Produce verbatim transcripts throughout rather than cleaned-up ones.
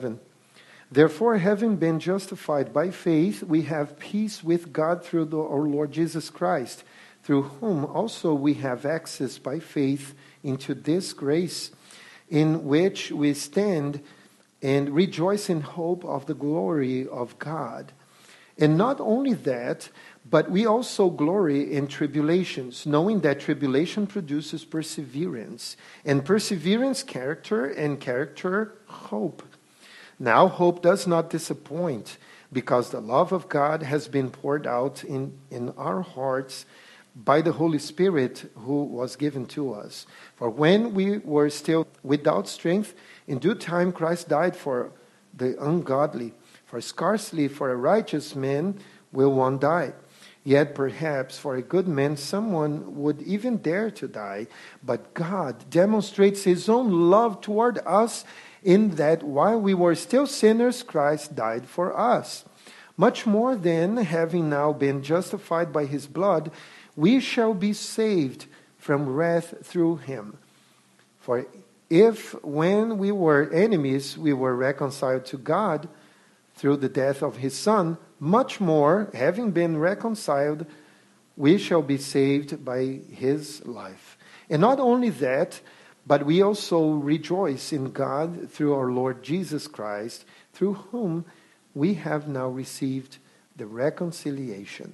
Therefore, having been justified by faith, we have peace with God through the, our Lord Jesus Christ, through whom also we have access by faith into this grace, in which we stand and rejoice in hope of the glory of God. And not only that, but we also glory in tribulations, knowing that tribulation produces perseverance, and perseverance, character, and character, hope. Now hope does not disappoint, because the love of God has been poured out in, in our hearts by the Holy Spirit who was given to us. For when we were still without strength, in due time Christ died for the ungodly. For scarcely for a righteous man will one die. Yet perhaps for a good man someone would even dare to die. But God demonstrates his own love toward us, in that while we were still sinners, Christ died for us. Much more then, having now been justified by his blood, we shall be saved from wrath through him. For if when we were enemies, we were reconciled to God through the death of his Son, much more, having been reconciled, we shall be saved by his life. And not only that, but we also rejoice in God through our Lord Jesus Christ, through whom we have now received the reconciliation.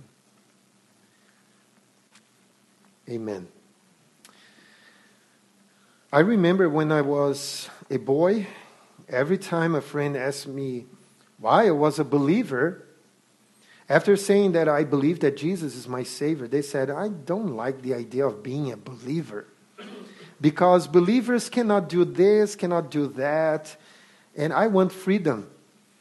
Amen. I remember when I was a boy, every time a friend asked me why I was a believer, after saying that I believe that Jesus is my Savior, they said, I don't like the idea of being a believer. Because believers cannot do this, cannot do that, and I want freedom.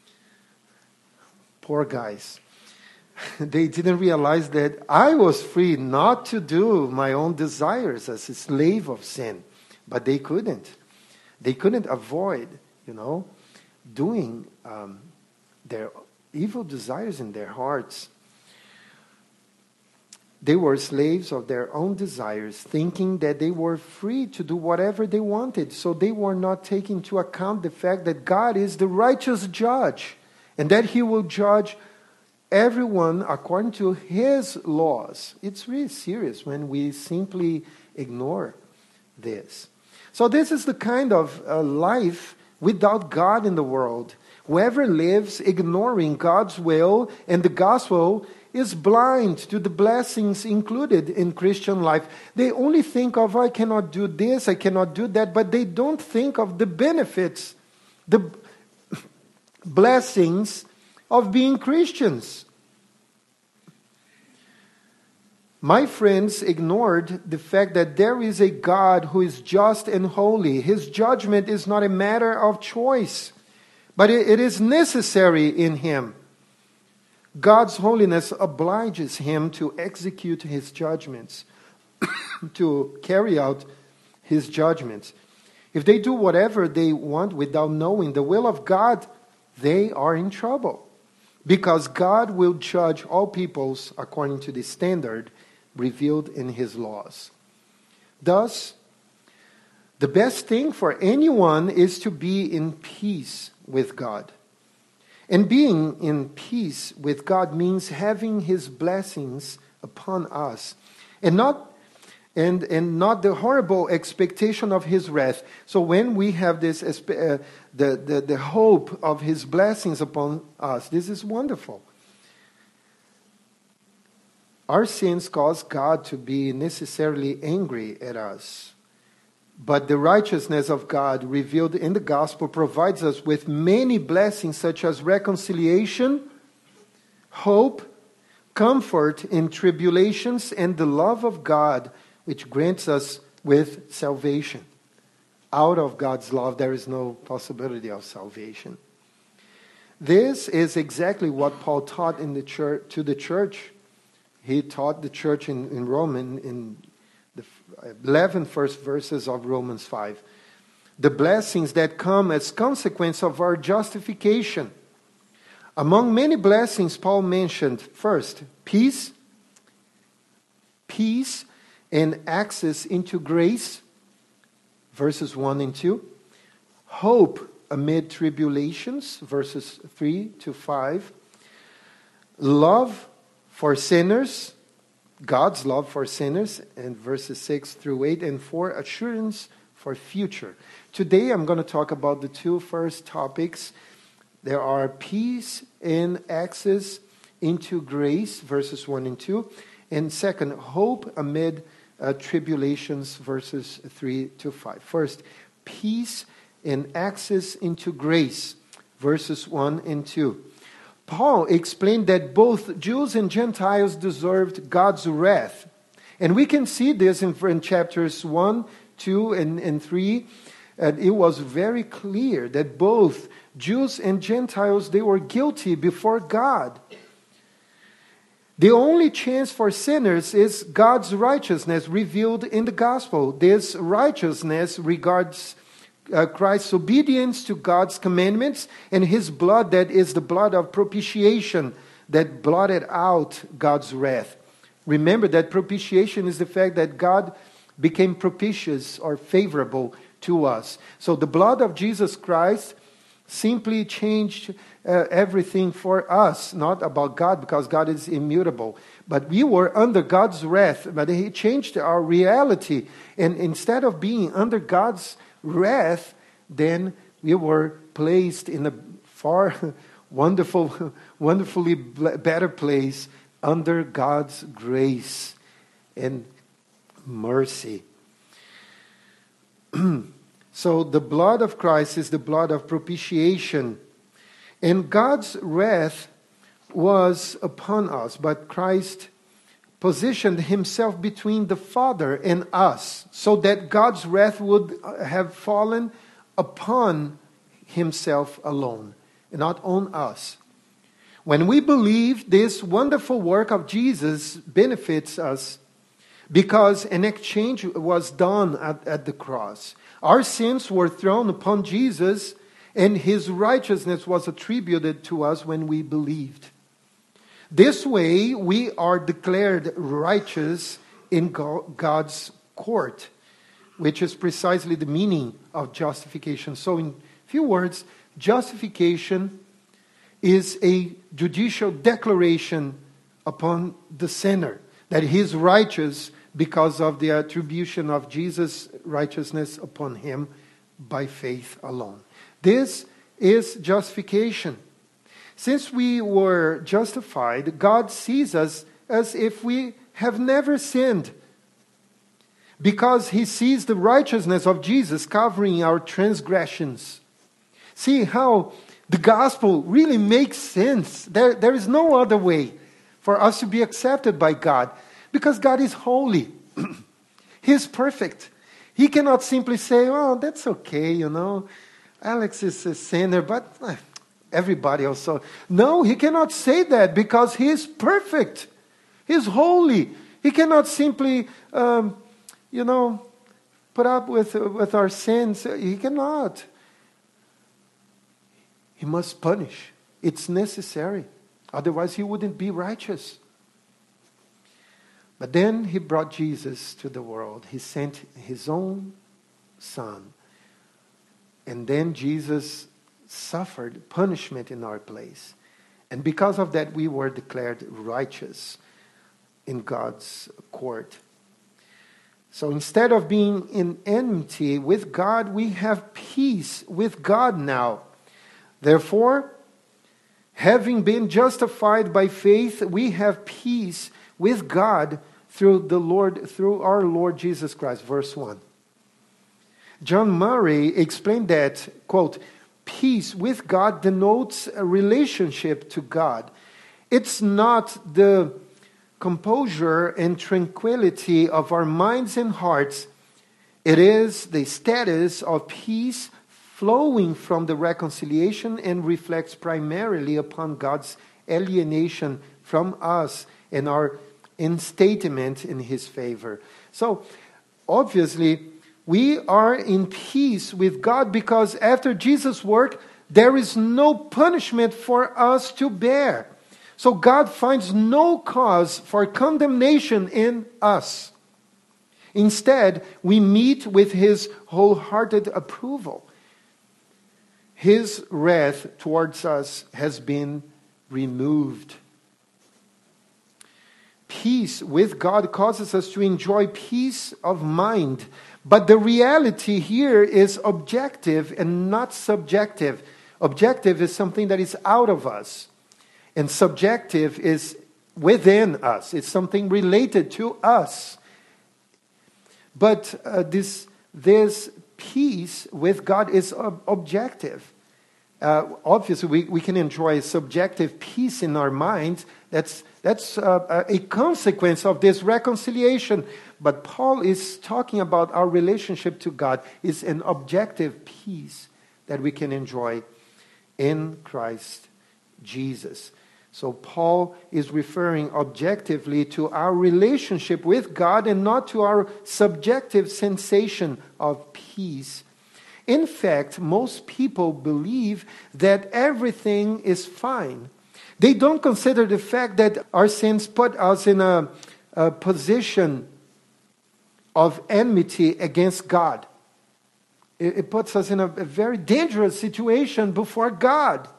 Poor guys. They didn't realize that I was free not to do my own desires as a slave of sin. But they couldn't. They couldn't avoid, you know, doing um, their evil desires in their hearts. They were slaves of their own desires, thinking that they were free to do whatever they wanted. So they were not taking into account the fact that God is the righteous judge, and that he will judge everyone according to his laws. It's really serious when we simply ignore this. So this is the kind of uh, life without God in the world. Whoever lives ignoring God's will and the gospel is blind to the blessings included in Christian life. They only think of, I cannot do this, I cannot do that, but they don't think of the benefits, the blessings of being Christians. My friends ignored the fact that there is a God who is just and holy. His judgment is not a matter of choice, but it is necessary in him. God's holiness obliges him to execute his judgments, to carry out his judgments. If they do whatever they want without knowing the will of God, they are in trouble, because God will judge all peoples according to the standard revealed in his laws. Thus, the best thing for anyone is to be in peace with God. And being in peace with God means having his blessings upon us, and not and and not the horrible expectation of his wrath. So when we have this uh, the, the the hope of his blessings upon us, this is wonderful. Our sins cause God to be necessarily angry at us. But the righteousness of God revealed in the gospel provides us with many blessings, such as reconciliation, hope, comfort in tribulations, and the love of God, which grants us with salvation. Out of God's love, there is no possibility of salvation. This is exactly what Paul taught in the church, to the church. He taught the church in, in Rome in, in the eleven first verses of Romans five. The blessings that come as consequence of our justification. Among many blessings, Paul mentioned first, peace, peace and access into grace, verses one and two. Hope amid tribulations, verses three to five. Love for sinners, God's love for sinners, and verses six through eight, and four, assurance for future. Today I'm going to talk about the two first topics. There are peace and access into grace, verses one and two, and second, hope amid uh, tribulations, verses three to five. First, peace and access into grace, verses one and two. Paul explained that both Jews and Gentiles deserved God's wrath. And we can see this in, in chapters one, two, and, and three. And it was very clear that both Jews and Gentiles, they were guilty before God. The only chance for sinners is God's righteousness revealed in the gospel. This righteousness regards uh, Christ's obedience to God's commandments and his blood, that is the blood of propitiation that blotted out God's wrath. Remember that propitiation is the fact that God became propitious or favorable to us. So the blood of Jesus Christ simply changed uh, everything for us, not about God, because God is immutable. But we were under God's wrath, but he changed our reality. And instead of being under God's wrath, then we were placed in a far wonderful, wonderfully better place under God's grace and mercy. So the blood of Christ is the blood of propitiation. And God's wrath was upon us, but Christ positioned himself between the Father and us, so that God's wrath would have fallen upon himself alone, and not on us. When we believe, this wonderful work of Jesus benefits us because an exchange was done at, at the cross. Our sins were thrown upon Jesus, and his righteousness was attributed to us when we believed. This way, we are declared righteous in God's court, which is precisely the meaning of justification. So in few words, justification is a judicial declaration upon the sinner that he is righteous because of the attribution of Jesus' righteousness upon him by faith alone. This is justification. Since we were justified, God sees us as if we have never sinned, because he sees the righteousness of Jesus covering our transgressions. See how the gospel really makes sense. There, there is no other way for us to be accepted by God, because God is holy. He is perfect. He cannot simply say, oh, that's okay, you know. Alex is a sinner, but everybody also. No, he cannot say that because he is perfect. He is holy. He cannot simply, um, you know, put up with, with our sins. He cannot. He must punish. It's necessary. Otherwise, he wouldn't be righteous. But then he brought Jesus to the world. He sent his own son. And then Jesus suffered punishment in our place. And because of that, we were declared righteous in God's court. So instead of being in enmity with God, we have peace with God now. Therefore, having been justified by faith, we have peace with God through the Lord, through our Lord Jesus Christ. Verse one. John Murray explained that, quote, peace with God denotes a relationship to God. It's not the composure and tranquility of our minds and hearts. It is the status of peace flowing from the reconciliation and reflects primarily upon God's alienation from us and our instatement in his favor. So, obviously, we are in peace with God because after Jesus' work, there is no punishment for us to bear. So God finds no cause for condemnation in us. Instead, we meet with his wholehearted approval. His wrath towards us has been removed. Peace with God causes us to enjoy peace of mind. But the reality here is objective and not subjective. Objective is something that is out of us. And subjective is within us. It's something related to us. But uh, this, this peace with God is ob- objective. Uh, obviously, we, we can enjoy subjective peace in our minds. That's, that's uh, a consequence of this reconciliation. But Paul is talking about our relationship to God is an objective peace that we can enjoy in Christ Jesus. So Paul is referring objectively to our relationship with God and not to our subjective sensation of peace. In fact, most people believe that everything is fine. They don't consider the fact that our sins put us in a, a position of enmity against God. It, it puts us in a, a very dangerous situation before God.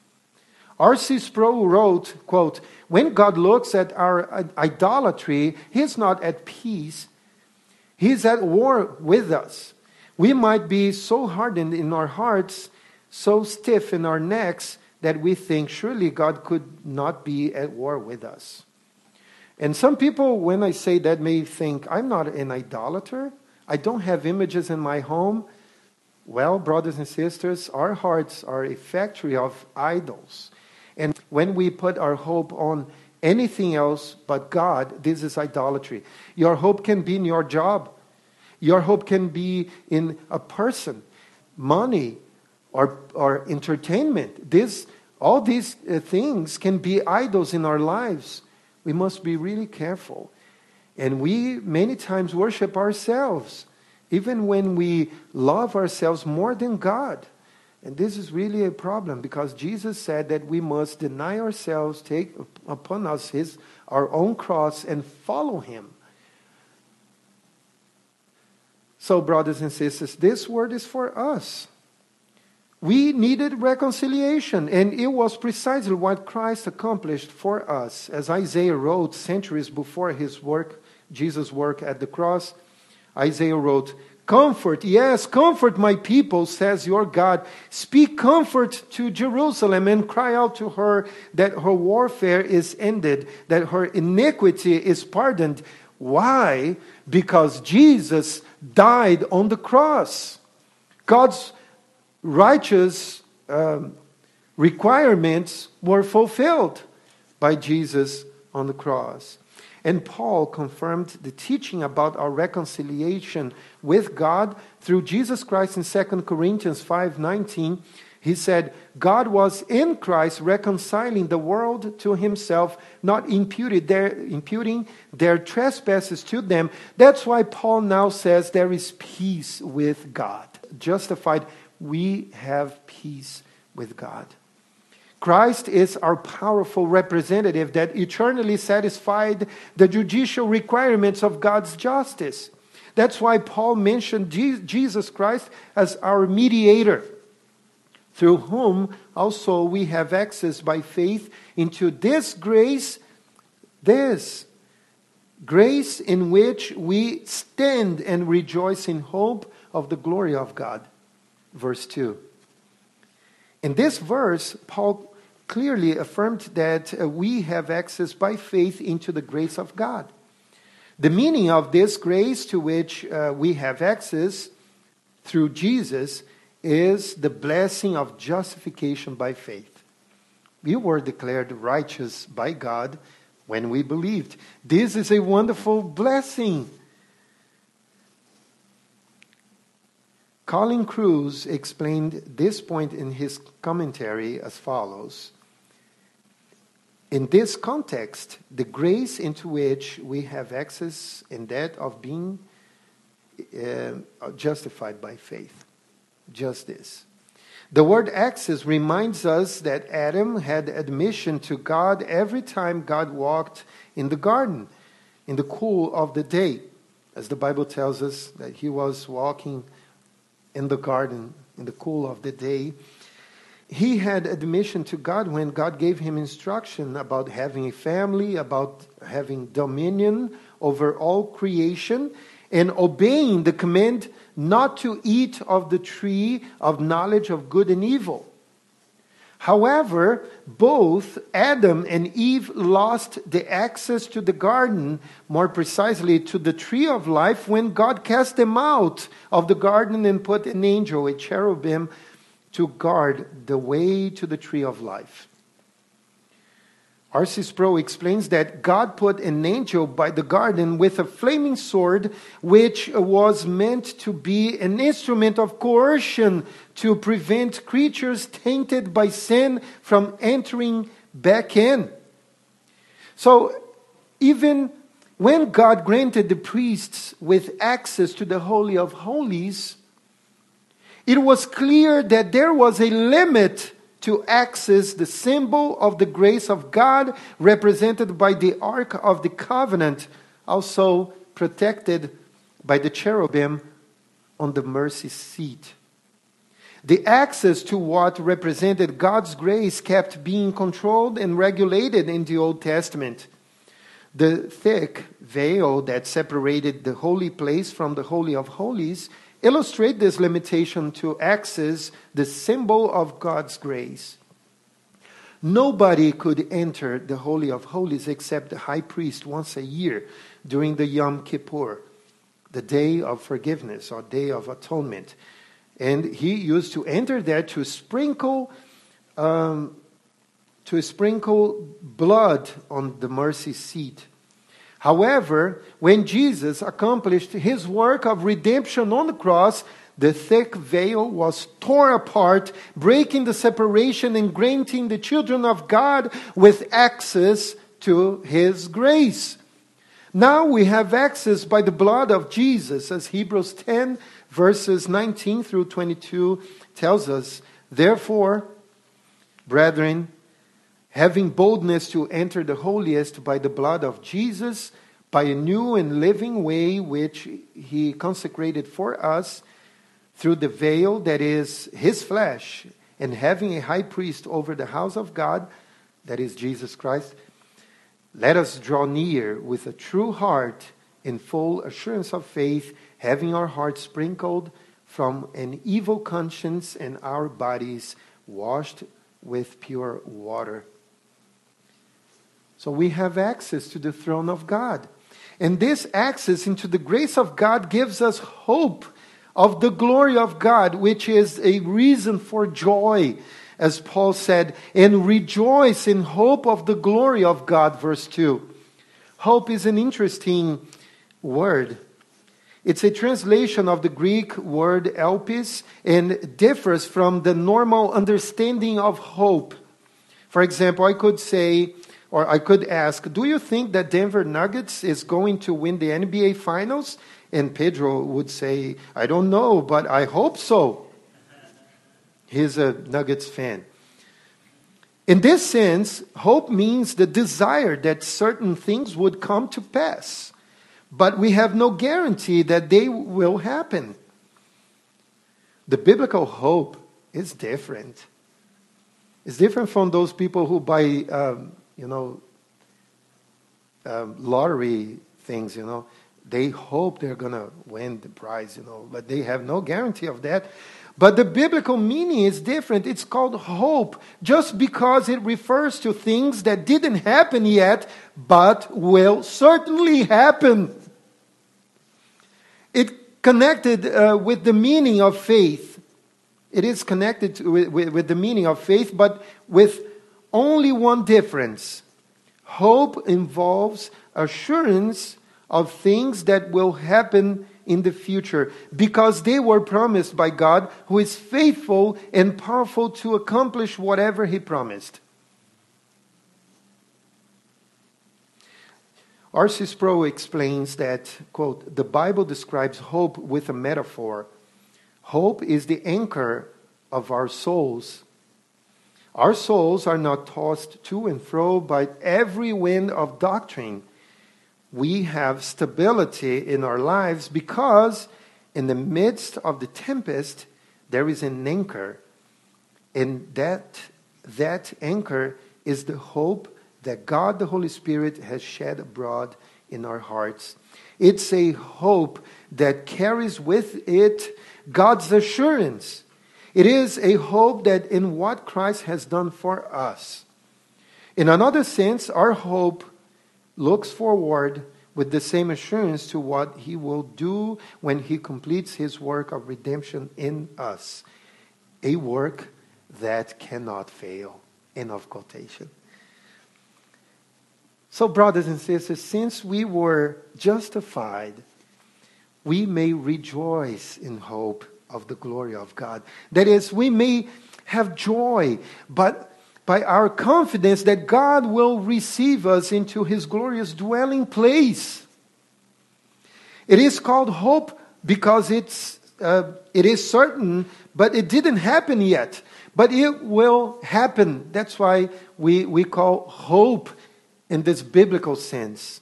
R C Sproul wrote, quote, "When God looks at our idolatry, He's not at peace. He's at war with us. We might be so hardened in our hearts, so stiff in our necks, that we think surely God could not be at war with us." And some people, when I say that, may think, I'm not an idolater. I don't have images in my home. Well, brothers and sisters, our hearts are a factory of idols. And when we put our hope on anything else but God, this is idolatry. Your hope can be in your job. Your hope can be in a person, money, or, or entertainment. This, all these uh, things can be idols in our lives. We must be really careful. And we many times worship ourselves, even when we love ourselves more than God. And this is really a problem, because Jesus said that we must deny ourselves, take upon us his, our own cross, and follow Him. So, brothers and sisters, this word is for us. We needed reconciliation, and it was precisely what Christ accomplished for us. As Isaiah wrote centuries before his work, Jesus' work at the cross, Isaiah wrote, "Comfort, yes, comfort my people, says your God. Speak comfort to Jerusalem and cry out to her that her warfare is ended, that her iniquity is pardoned." Why? Because Jesus died on the cross. God's righteous um, requirements were fulfilled by Jesus on the cross. And Paul confirmed the teaching about our reconciliation with God through Jesus Christ in Second Corinthians five nineteen. He said, God was in Christ reconciling the world to Himself, not imputed their, imputing their trespasses to them. That's why Paul now says there is peace with God. Justified, we have peace with God. Christ is our powerful representative that eternally satisfied the judicial requirements of God's justice. That's why Paul mentioned Jesus Christ as our mediator, through whom also we have access by faith into this grace, this grace in which we stand and rejoice in hope of the glory of God. Verse two. In this verse, Paul clearly affirmed that we have access by faith into the grace of God. The meaning of this grace to which uh, we have access through Jesus is the blessing of justification by faith. We were declared righteous by God when we believed. This is a wonderful blessing. Colin Cruz explained this point in his commentary as follows. In this context, the grace into which we have access in that of being uh, justified by faith. Just this. The word access reminds us that Adam had admission to God every time God walked in the garden in the cool of the day. As the Bible tells us that he was walking in the garden in the cool of the day. he had admission to God when God gave him instruction about having a family, about having dominion over all creation, and obeying the command not to eat of the tree of knowledge of good and evil. However, both Adam and Eve lost the access to the garden, more precisely to the tree of life, when God cast them out of the garden and put an angel, a cherubim, to guard the way to the tree of life. R C Sproul explains that God put an angel by the garden with a flaming sword, which was meant to be an instrument of coercion to prevent creatures tainted by sin from entering back in. So, even when God granted the priests with access to the Holy of Holies, it was clear that there was a limit to access the symbol of the grace of God, represented by the Ark of the Covenant, also protected by the cherubim on the mercy seat. The access to what represented God's grace kept being controlled and regulated in the Old Testament. The thick veil that separated the holy place from the Holy of Holies illustrate this limitation to access the symbol of God's grace. Nobody could enter the Holy of Holies except the high priest once a year during the Yom Kippur, the day of forgiveness or day of atonement. And he used to enter there to sprinkle, um, to sprinkle blood on the mercy seat. However, when Jesus accomplished his work of redemption on the cross, the thick veil was torn apart, breaking the separation and granting the children of God with access to his grace. Now we have access by the blood of Jesus, as Hebrews ten, verses nineteen through twenty-two tells us. Therefore, brethren, having boldness to enter the holiest by the blood of Jesus, by a new and living way which he consecrated for us, through the veil that is his flesh, and having a high priest over the house of God, that is Jesus Christ, let us draw near with a true heart in full assurance of faith, having our hearts sprinkled from an evil conscience and our bodies washed with pure water. So we have access to the throne of God. And this access into the grace of God gives us hope of the glory of God, which is a reason for joy, as Paul said, and rejoice in hope of the glory of God, verse two. Hope is an interesting word. It's a translation of the Greek word elpis and differs from the normal understanding of hope. For example, I could say, or I could ask, do you think that Denver Nuggets is going to win the N B A Finals? And Pedro would say, I don't know, but I hope so. He's a Nuggets fan. In this sense, hope means the desire that certain things would come to pass. But we have no guarantee that they will happen. The biblical hope is different. It's different from those people who buy, um, you know, um, lottery things, you know. They hope they're going to win the prize, you know, but they have no guarantee of that. But the biblical meaning is different. It's called hope, just because it refers to things that didn't happen yet, but will certainly happen. It connected uh, with the meaning of faith. It is connected to, with, with, with the meaning of faith, but with only one difference. Hope involves assurance of things that will happen in the future, because they were promised by God, who is faithful and powerful to accomplish whatever he promised. R C Sproul explains that, quote, the Bible describes hope with a metaphor. Hope is the anchor of our souls. Our souls are not tossed to and fro by every wind of doctrine. We have stability in our lives because in the midst of the tempest, there is an anchor. And that, that anchor is the hope that God the Holy Spirit has shed abroad in our hearts. It's a hope that carries with it God's assurance. It is a hope that in what Christ has done for us. In another sense, our hope looks forward with the same assurance to what he will do when he completes his work of redemption in us. A work that cannot fail. End of quotation. So, brothers and sisters, since we were justified, we may rejoice in hope of the glory of God. That is, we may have joy, but by our confidence that God will receive us into his glorious dwelling place. It is called hope because it's uh, it is certain, but it didn't happen yet. But it will happen. That's why we, we call hope in this biblical sense.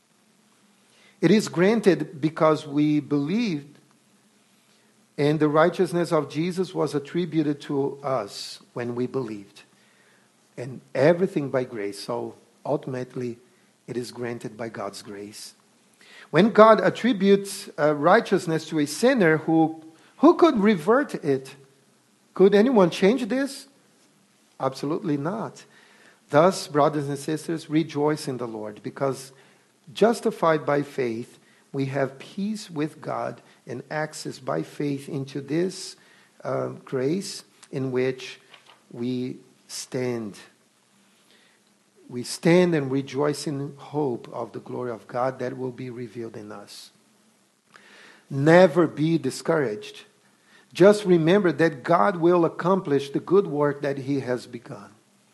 It is granted because we believed, and the righteousness of Jesus was attributed to us when we believed. And everything by grace. So ultimately, it is granted by God's grace. When God attributes uh, righteousness to a sinner, who, who could revert it? Could anyone change this? Absolutely not. Thus, brothers and sisters, rejoice in the Lord, because justified by faith, we have peace with God and access by faith into this uh, grace in which we stand. We stand and rejoice in hope of the glory of God that will be revealed in us. Never be discouraged. Just remember that God will accomplish the good work that he has begun.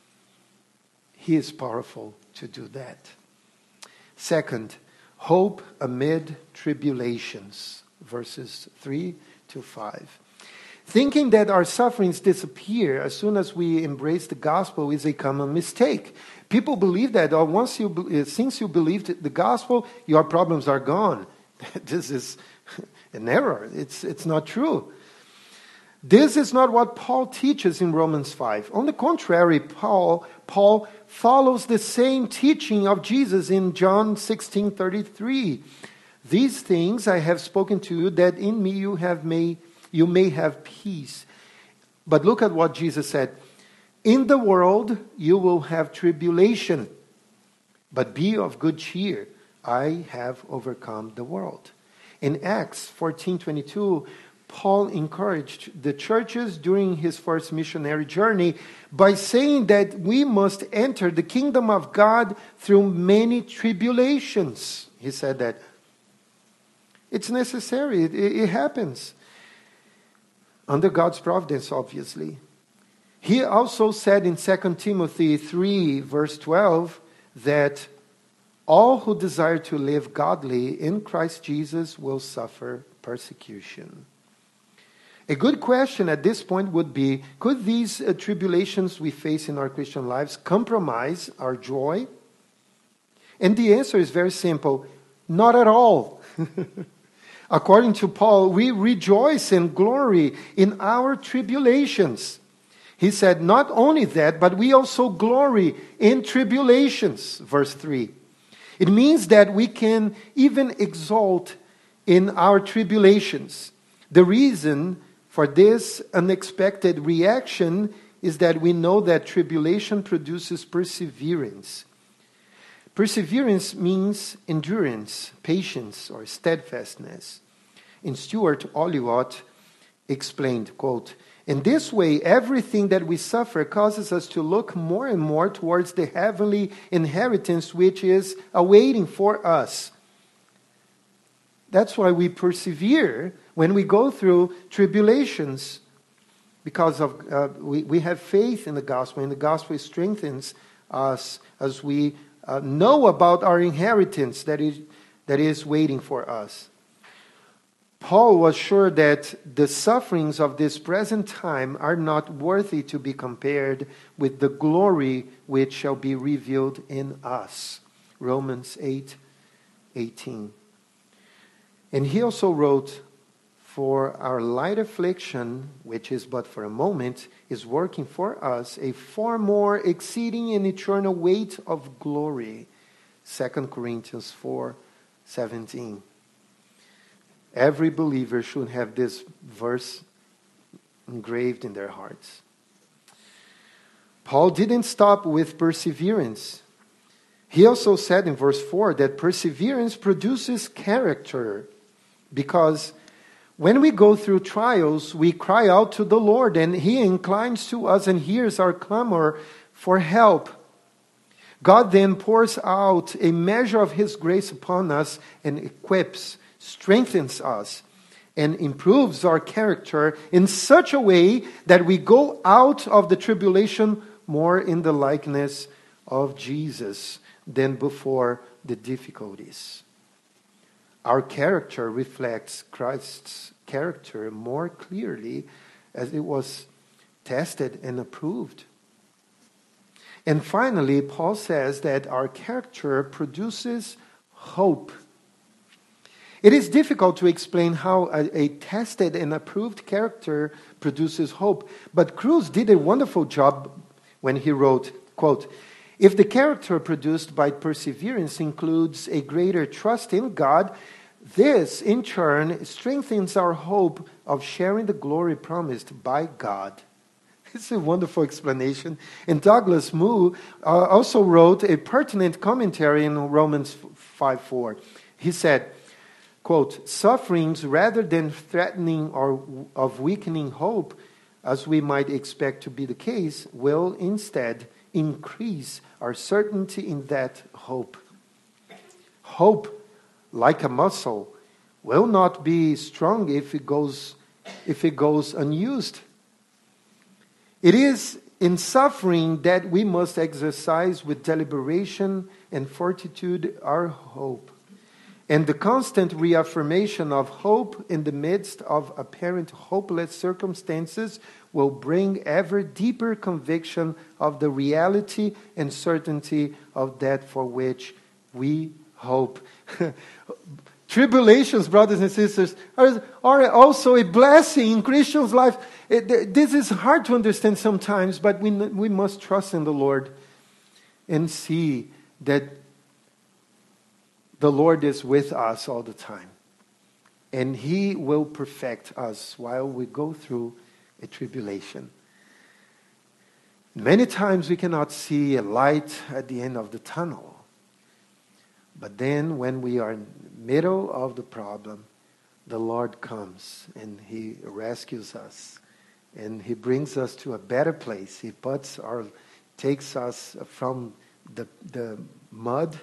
He is powerful to do that. Second, hope amid tribulations. Verses three to five. Thinking that our sufferings disappear as soon as we embrace the gospel is a common mistake. People believe that, or once you, since you believed the gospel, your problems are gone. This is an error. It's, it's not true. This is not what Paul teaches in Romans five. On the contrary, Paul, Paul follows the same teaching of Jesus in John sixteen thirty-three. These things I have spoken to you, that in me you have may, you may have peace. But look at what Jesus said. In the world you will have tribulation, but be of good cheer. I have overcome the world. In Acts fourteen twenty-two, Paul encouraged the churches during his first missionary journey by saying that we must enter the kingdom of God through many tribulations. He said that it's necessary. It, it happens. Under God's providence, obviously. He also said in Second Timothy three, verse twelve, that all who desire to live godly in Christ Jesus will suffer persecution. A good question at this point would be, could these uh, tribulations we face in our Christian lives compromise our joy? And the answer is very simple. Not at all. According to Paul, we rejoice and glory in our tribulations. He said, not only that, but we also glory in tribulations. Verse three. It means that we can even exult in our tribulations. The reason for this unexpected reaction is that we know that tribulation produces perseverance. Perseverance means endurance, patience, or steadfastness. And Stuart Oliot explained, quote, in this way, everything that we suffer causes us to look more and more towards the heavenly inheritance which is awaiting for us. That's why we persevere when we go through tribulations, because of uh, we, we have faith in the gospel, and the gospel strengthens us as we uh, know about our inheritance that is, that is waiting for us. Paul was sure that the sufferings of this present time are not worthy to be compared with the glory which shall be revealed in us. Romans eight eighteen. And he also wrote, For our light affliction, which is but for a moment, is working for us a far more exceeding and eternal weight of glory. Second Corinthians four seventeen. Every believer should have this verse engraved in their hearts. Paul didn't stop with perseverance. He also said in verse four that perseverance produces character, because when we go through trials, we cry out to the Lord, and He inclines to us and hears our clamor for help. God then pours out a measure of His grace upon us and equips, strengthens us, and improves our character in such a way that we go out of the tribulation more in the likeness of Jesus than before the difficulties. Our character reflects Christ's character more clearly as it was tested and approved. And finally, Paul says that our character produces hope. It is difficult to explain how a, a tested and approved character produces hope, but Cruz did a wonderful job when he wrote, quote, "If the character produced by perseverance includes a greater trust in God, this, in turn, strengthens our hope of sharing the glory promised by God." It's a wonderful explanation. And Douglas Moo uh, also wrote a pertinent commentary in Romans five four. He said, quote, "Sufferings, rather than threatening or of weakening hope, as we might expect to be the case, will instead increase our certainty in that hope. Hope, like a muscle, will not be strong if it goes if it goes unused. It is in suffering that we must exercise with deliberation and fortitude our hope. And the constant reaffirmation of hope in the midst of apparent hopeless circumstances will bring ever deeper conviction of the reality and certainty of that for which we hope." Tribulations, brothers and sisters, are, are also a blessing in Christians' life. It, this is hard to understand sometimes, but we, we must trust in the Lord and see that the Lord is with us all the time. And He will perfect us while we go through a tribulation. Many times we cannot see a light at the end of the tunnel. But then when we are in the middle of the problem, the Lord comes and He rescues us. And He brings us to a better place. He puts our, takes us from the, the mud,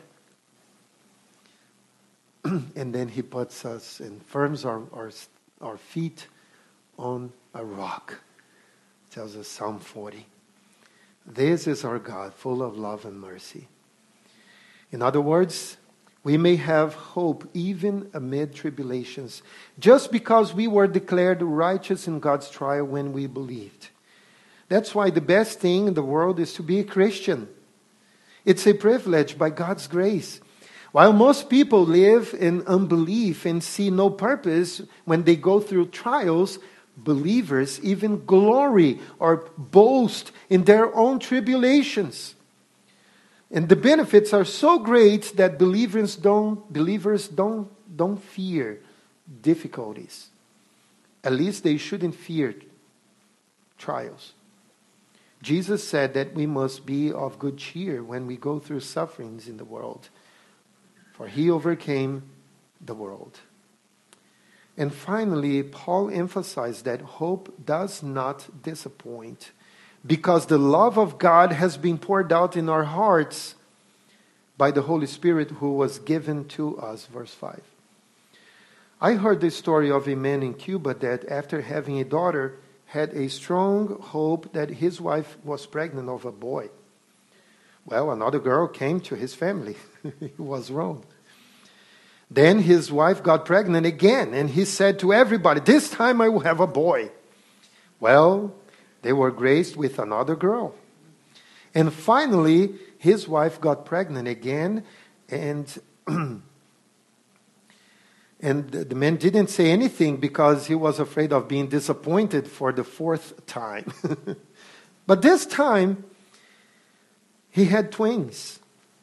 and then He puts us and firms our, our, our feet on a rock. Tells us Psalm forty. This is our God, full of love and mercy. In other words, we may have hope even amid tribulations, just because we were declared righteous in God's trial when we believed. That's why the best thing in the world is to be a Christian. It's a privilege by God's grace. While most people live in unbelief and see no purpose when they go through trials, believers even glory or boast in their own tribulations. And the benefits are so great that believers don't believers don't don't fear difficulties. At least they shouldn't fear trials. Jesus said that we must be of good cheer when we go through sufferings in the world, for He overcame the world. And finally, Paul emphasized that hope does not disappoint, because the love of God has been poured out in our hearts by the Holy Spirit who was given to us. Verse five. I heard the story of a man in Cuba that after having a daughter had a strong hope that his wife was pregnant of a boy. Well, another girl came to his family. He was wrong. Then his wife got pregnant again, and he said to everybody, "This time I will have a boy." Well, they were graced with another girl. And finally, his wife got pregnant again, and And the man didn't say anything because he was afraid of being disappointed for the fourth time. But this time, he had twins,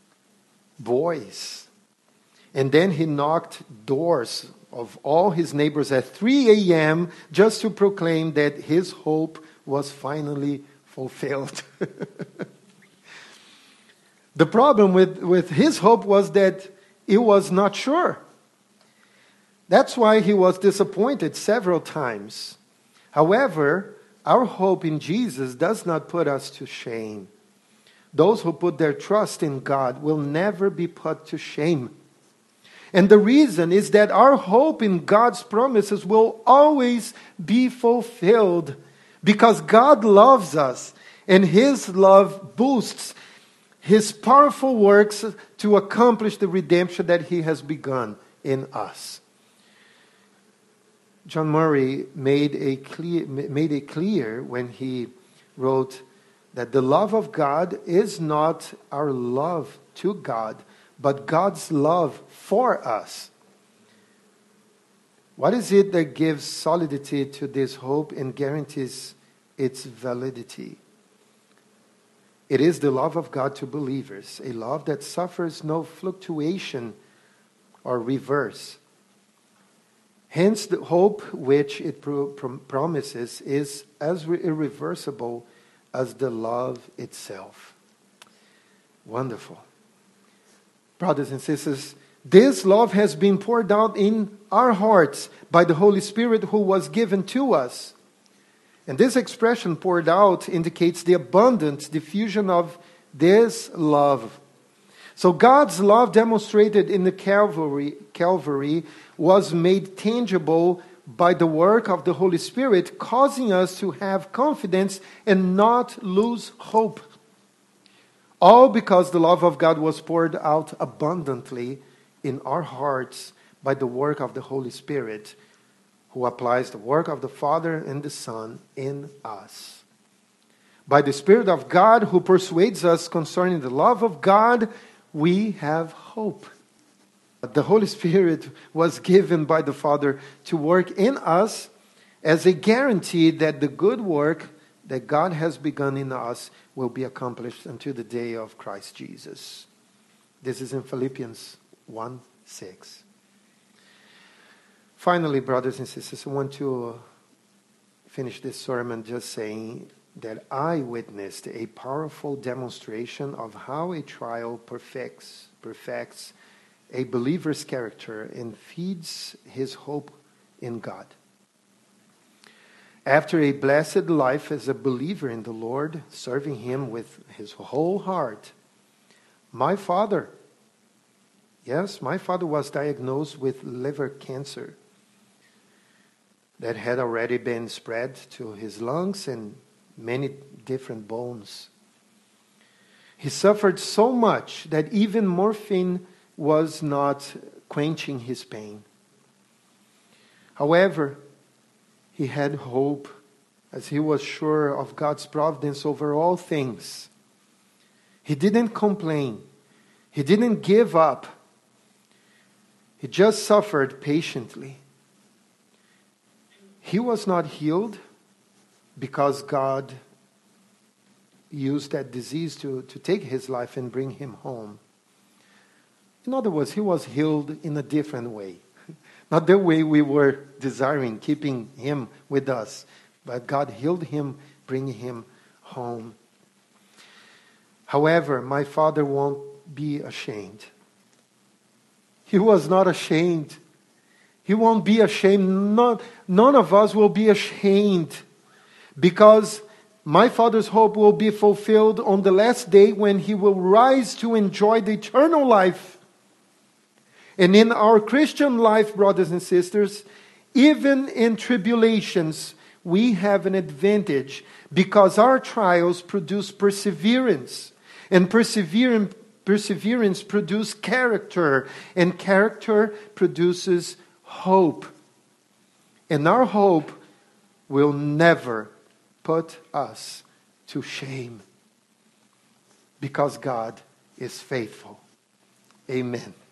boys. And then he knocked doors of all his neighbors at three a.m. just to proclaim that his hope was finally fulfilled. The problem with, with his hope was that it was not sure. That's why he was disappointed several times. However, our hope in Jesus does not put us to shame. Those who put their trust in God will never be put to shame. And the reason is that our hope in God's promises will always be fulfilled because God loves us and His love boosts His powerful works to accomplish the redemption that He has begun in us. John Murray made a clear, made it clear when he wrote that the love of God is not our love to God, but God's love for us. What is it that gives solidity to this hope and guarantees its validity? It is the love of God to believers, a love that suffers no fluctuation or reverse. Hence, the hope which it pro- prom- promises is as re- irreversible as the love itself. Wonderful. Brothers and sisters, this love has been poured out in our hearts by the Holy Spirit who was given to us. And this expression, poured out, indicates the abundant diffusion of this love. So God's love demonstrated in the Calvary, Calvary was made tangible by the work of the Holy Spirit, causing us to have confidence and not lose hope. All because the love of God was poured out abundantly in our hearts by the work of the Holy Spirit, who applies the work of the Father and the Son in us. By the Spirit of God who persuades us concerning the love of God, we have hope. The Holy Spirit was given by the Father to work in us as a guarantee that the good work that God has begun in us will be accomplished until the day of Christ Jesus. This is in Philippians one six. Finally, brothers and sisters, I want to finish this sermon just saying that I witnessed a powerful demonstration of how a trial perfects, perfects a believer's character and feeds his hope in God. After a blessed life as a believer in the Lord, serving Him with his whole heart, my father, yes, my father was diagnosed with liver cancer that had already been spread to his lungs and many different bones. He suffered so much that even morphine was not quenching his pain. However, he had hope as he was sure of God's providence over all things. He didn't complain. He didn't give up. He just suffered patiently. He was not healed because God used that disease to, to take his life and bring him home. In other words, he was healed in a different way. Not the way we were desiring, keeping him with us. But God healed him, bringing him home. However, my father won't be ashamed. He was not ashamed. He won't be ashamed. None, none of us will be ashamed. Because my Father's hope will be fulfilled on the last day when He will rise to enjoy the eternal life. And in our Christian life, brothers and sisters, even in tribulations, we have an advantage because our trials produce perseverance. And perseverance, perseverance produces character. And character produces hope. And our hope will never put us to shame because God is faithful. Amen.